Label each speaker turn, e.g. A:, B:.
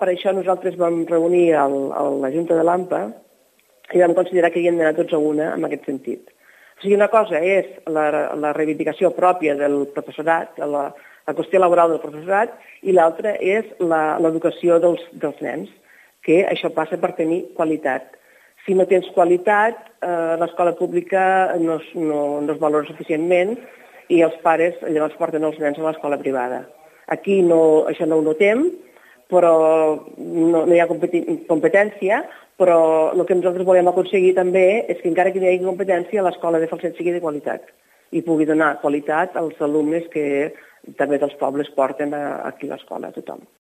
A: per això nosaltres vam reunir la Junta de l'AMPA i vam considerar que hi hem d'anar tots a una en aquest sentit. O sigui, una cosa és la reivindicació pròpia del professorat, la qüestió laboral del professorat, i l'altra és l'educació dels nens, que això passa per tenir qualitat. Si no tens qualitat, l'escola pública no es valora suficientment i els pares llavors porten els nens a l'escola privada. Aquí això no ho notem, però no hi ha competència, però el que nosaltres volem aconseguir també és que encara que no hi hagi competència, l'escola de Falset sigui de qualitat i pugui donar qualitat als alumnes que també dels pobles porten aquí a l'escola a tothom.